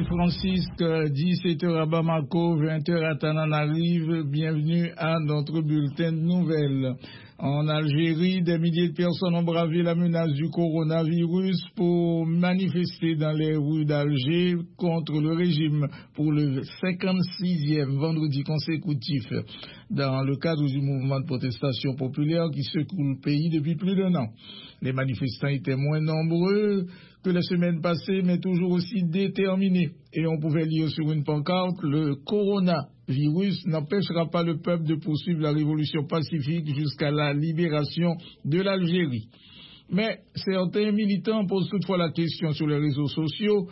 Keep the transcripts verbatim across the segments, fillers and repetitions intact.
Merci Francisque. dix-sept heures à Bamako, vingt heures à Tananarive. Bienvenue à notre bulletin de nouvelles. En Algérie, des milliers de personnes ont bravé la menace du coronavirus pour manifester dans les rues d'Alger contre le régime pour le cinquante-sixième vendredi consécutif dans le cadre du mouvement de protestation populaire qui secoue le pays depuis plus d'un an. Les manifestants étaient moins nombreux que la semaine passée, mais toujours aussi déterminés. Et on pouvait lire sur une pancarte, le coronavirus n'empêchera pas le peuple de poursuivre la révolution pacifique jusqu'à la libération de l'Algérie. Mais certains militants posent toutefois la question sur les réseaux sociaux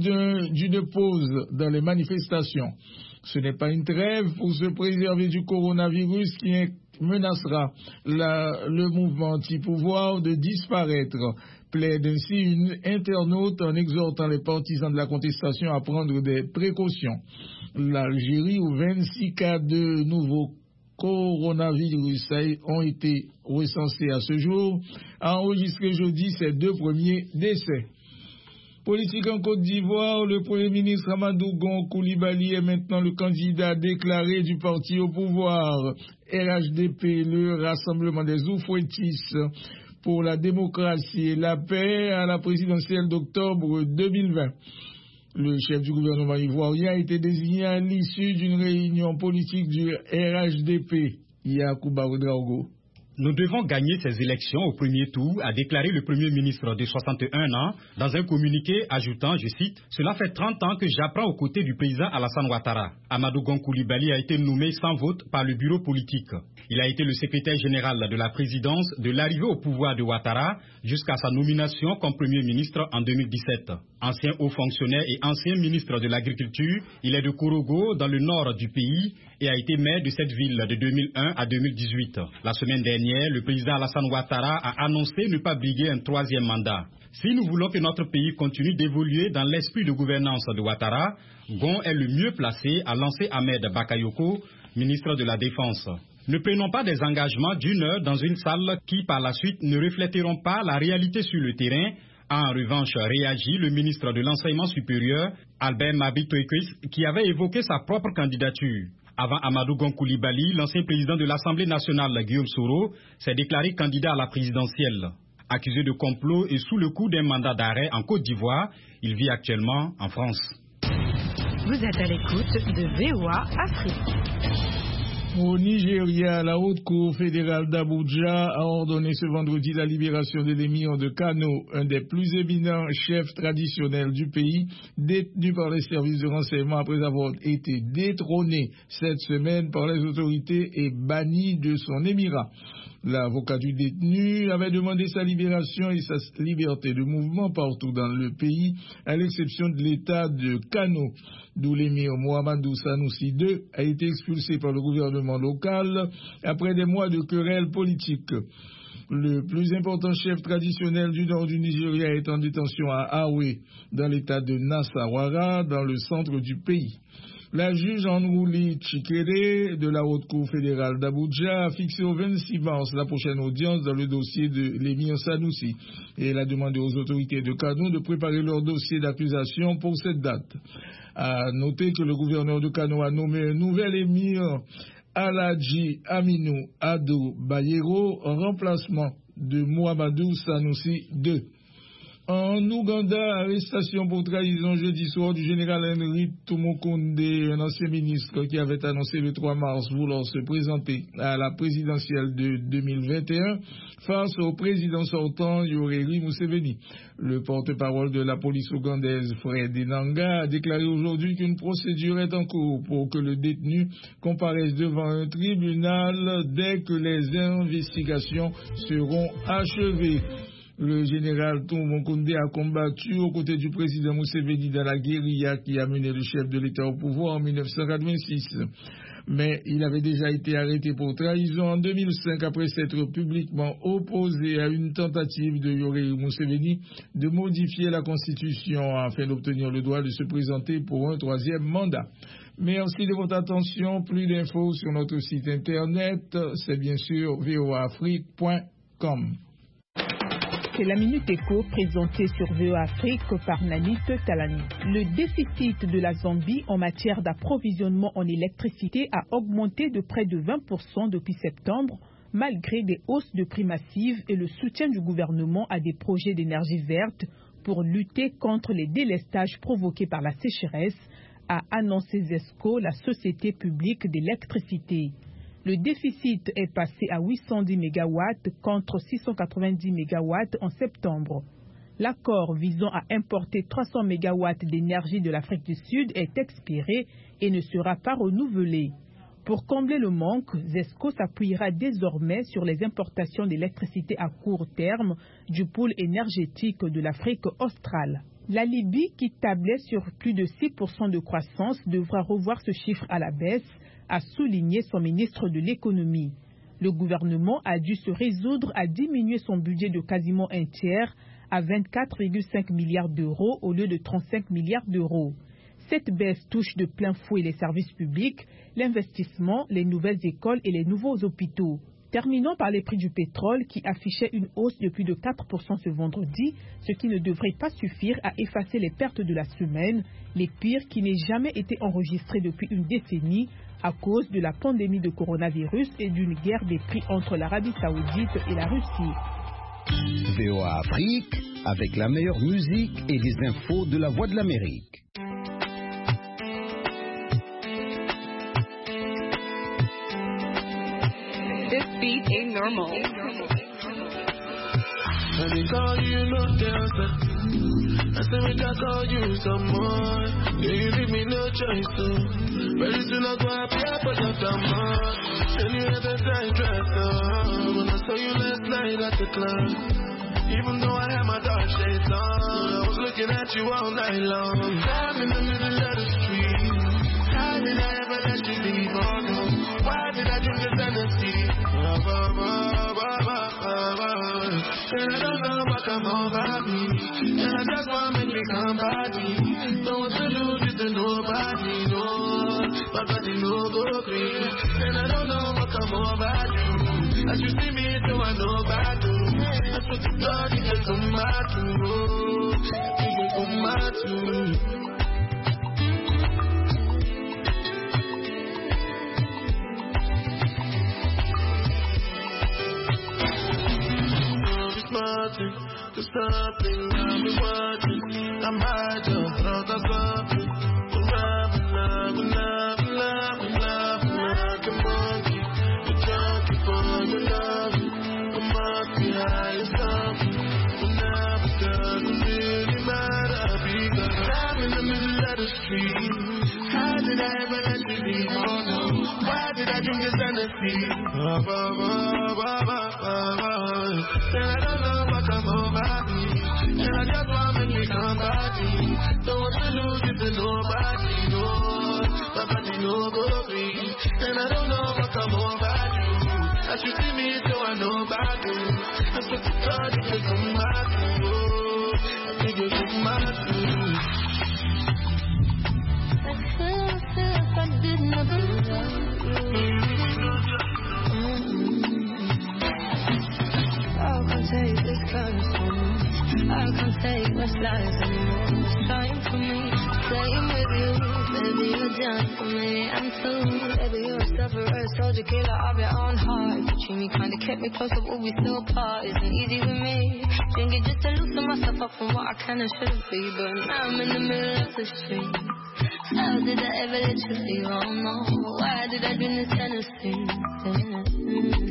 d'une pause dans les manifestations. Ce n'est pas une trêve pour se préserver du coronavirus qui menacera la, le mouvement anti-pouvoir de disparaître. Plaide ainsi une internaute en exhortant les partisans de la contestation à prendre des précautions. L'Algérie, où vingt-six cas de nouveaux coronavirus ont été recensés à ce jour, a enregistré jeudi ses deux premiers décès. Politique en Côte d'Ivoire, le Premier ministre Amadou Gon Coulibaly est maintenant le candidat déclaré du parti au pouvoir. R H D P, le Rassemblement des Oufouettis pour la démocratie et la paix à la présidentielle d'octobre deux mille vingt. Le chef du gouvernement ivoirien a été désigné à l'issue d'une réunion politique du R H D P, Yacouba Ouedraogo. Nous devons gagner ces élections au premier tour, a déclaré le Premier ministre de soixante et un ans dans un communiqué ajoutant, je cite, « Cela fait trente ans que j'apprends aux côtés du président Alassane Ouattara. » Amadou Gon Coulibaly a été nommé sans vote par le bureau politique. Il a été le secrétaire général de la présidence de l'arrivée au pouvoir de Ouattara jusqu'à sa nomination comme Premier ministre en deux mille dix-sept. Ancien haut fonctionnaire et ancien ministre de l'Agriculture, il est de Korogo dans le nord du pays et a été maire de cette ville de deux mille un à deux mille dix-huit. La semaine dernière, le président Alassane Ouattara a annoncé ne pas briguer un troisième mandat. Si nous voulons que notre pays continue d'évoluer dans l'esprit de gouvernance de Ouattara, Gon est le mieux placé à lancer Ahmed Bakayoko, ministre de la Défense. Ne prenons pas des engagements d'une heure dans une salle qui, par la suite, ne reflèteront pas la réalité sur le terrain, a en revanche réagi le ministre de l'Enseignement supérieur, Albert Mabitoekis, qui avait évoqué sa propre candidature. Avant Amadou Gon Coulibaly, l'ancien président de l'Assemblée nationale, Guillaume Soro, s'est déclaré candidat à la présidentielle. Accusé de complot et sous le coup d'un mandat d'arrêt en Côte d'Ivoire, il vit actuellement en France. Vous êtes à l'écoute de V O A Afrique. Au Nigeria, la Haute Cour fédérale d'Abuja a ordonné ce vendredi la libération de l'émir de Kano, un des plus éminents chefs traditionnels du pays, détenu par les services de renseignement après avoir été détrôné cette semaine par les autorités et banni de son émirat. L'avocat du détenu avait demandé sa libération et sa liberté de mouvement partout dans le pays, à l'exception de l'état de Kano, d'où l'émir Mohamedou Sanoussi deux a été expulsé par le gouvernement local après des mois de querelles politiques. Le plus important chef traditionnel du nord du Nigeria est en détention à Awe, dans l'état de Nasarawa, dans le centre du pays. La juge Anrouli Chikere de la Haute Cour fédérale d'Abuja a fixé au vingt-six mars la prochaine audience dans le dossier de l'émir Sanoussi et elle a demandé aux autorités de Kano de préparer leur dossier d'accusation pour cette date. À noter que le gouverneur de Kano a nommé un nouvel émir, Alhaji Aminu Ado Bayero, en remplacement de Mohamedou Sanoussi deux. En Ouganda, arrestation pour trahison jeudi soir du général Henry Tumukunde, un ancien ministre qui avait annoncé le trois mars vouloir se présenter à la présidentielle de deux mille vingt et un face au président sortant Yoweri Museveni. Le porte-parole de la police ougandaise, Fred Enanga, a déclaré aujourd'hui qu'une procédure est en cours pour que le détenu comparaisse devant un tribunal dès que les investigations seront achevées. Le général Tumukunde a combattu aux côtés du président Museveni dans la guérilla qui a mené le chef de l'État au pouvoir en mille neuf cent quatre-vingt-six. Mais il avait déjà été arrêté pour trahison en deux mille cinq après s'être publiquement opposé à une tentative de Yoweri Museveni de modifier la Constitution afin d'obtenir le droit de se présenter pour un troisième mandat. Merci de votre attention. Plus d'infos sur notre site internet, c'est bien sûr v o a afrique point com. C'est la Minute Éco présentée sur V O A Afrique par Nanit Talani. Le déficit de la Zambie en matière d'approvisionnement en électricité a augmenté de près de vingt pour cent depuis septembre, malgré des hausses de prix massives et le soutien du gouvernement à des projets d'énergie verte pour lutter contre les délestages provoqués par la sécheresse, a annoncé ZESCO, la société publique d'électricité. Le déficit est passé à huit cent dix mégawatts contre six cent quatre-vingt-dix mégawatts en septembre. L'accord visant à importer trois cents mégawatts d'énergie de l'Afrique du Sud est expiré et ne sera pas renouvelé. Pour combler le manque, ZESCO s'appuiera désormais sur les importations d'électricité à court terme du pôle énergétique de l'Afrique australe. La Libye, qui tablait sur plus de six pour cent de croissance, devra revoir ce chiffre à la baisse, a souligné son ministre de l'économie. Le gouvernement a dû se résoudre à diminuer son budget de quasiment un tiers à vingt-quatre virgule cinq milliards d'euros au lieu de trente-cinq milliards d'euros. Cette baisse touche de plein fouet les services publics, l'investissement, les nouvelles écoles et les nouveaux hôpitaux. Terminons par les prix du pétrole qui affichaient une hausse de plus de quatre pour cent ce vendredi, ce qui ne devrait pas suffire à effacer les pertes de la semaine, les pires qui n'aient jamais été enregistrées depuis une décennie à cause de la pandémie de coronavirus et d'une guerre des prix entre l'Arabie Saoudite et la Russie. V O A Afrique, avec la meilleure musique et les infos de la Voix de l'Amérique. This beat ain't normal. When they call you, no answer. I say we can call you some more. Yeah, you leave me no choice to. Very soon I go up here, but I'm done more. Then you had a time dress on. When I saw you last night at the club. Even though I had my dark shades on, I was looking at you all night long. I'm in the middle of the street. How did I ever let you leave? Oh no. Why did I drink this Tennessee? And I don't know what come over me. And I just want to make me somebody. Don't want to lose it to nobody, no. My body no go free. And I don't know what come over you. As you see me, do I know about you? I swear to God, you can come back to you. You can come back to you. Cause something I've been watching, I'm high just out of something. Love, love, love, love, love, like a monkey. The junkie for your love. I must be high as something. But now it doesn't really matter because I'm in the middle of the street. How did I ever let you leave? Oh no. Why did I drink this Tennessee? Oh, oh, oh, oh, oh, oh. And I don't know what come over me. And I just want to make me somebody. Don't want to lose it to nobody, no. My body no go free. And I don't know what come over you. As you see me, so I know about you. I swear to God, you can come back to you. I think you come back to you. I feel, I feel like I did nothing wrong. I can't take this correspondence. I can't take much lies anymore. It's trying for me, playing with you. Baby, you're done for me. I'm too. Baby, you're a sufferer, soldier, killer of your own heart. You treat me kinda, kept me close, but we still apart. Isn't easy with me. Drink it just to loosen myself up from what I can and shouldn't be. But now I'm in the middle of the street. How did I ever let you leave? Oh no. Why did I do this Tennessee? Mm-hmm.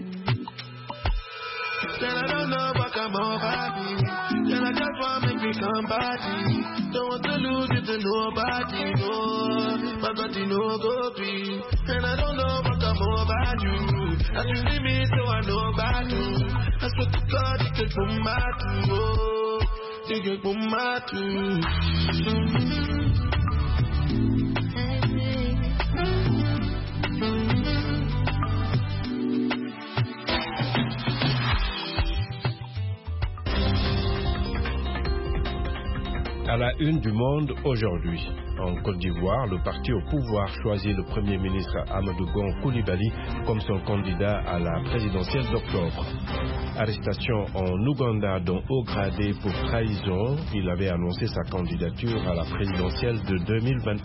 Then I don't know what come over me. Then I just want to make me somebody. Don't want to lose it to nobody, no. My body no go free. And I don't know what come over you. As you see me, so I know about you. I swear to God, you can come back to you. You can come back to you. À la une du Monde aujourd'hui, en Côte d'Ivoire, le parti au pouvoir choisit le Premier ministre Amadou Gon Coulibaly comme son candidat à la présidentielle d'octobre. Arrestation en Ouganda d'un haut gradé pour trahison. Il avait annoncé sa candidature à la présidentielle de deux mille vingt-quatre.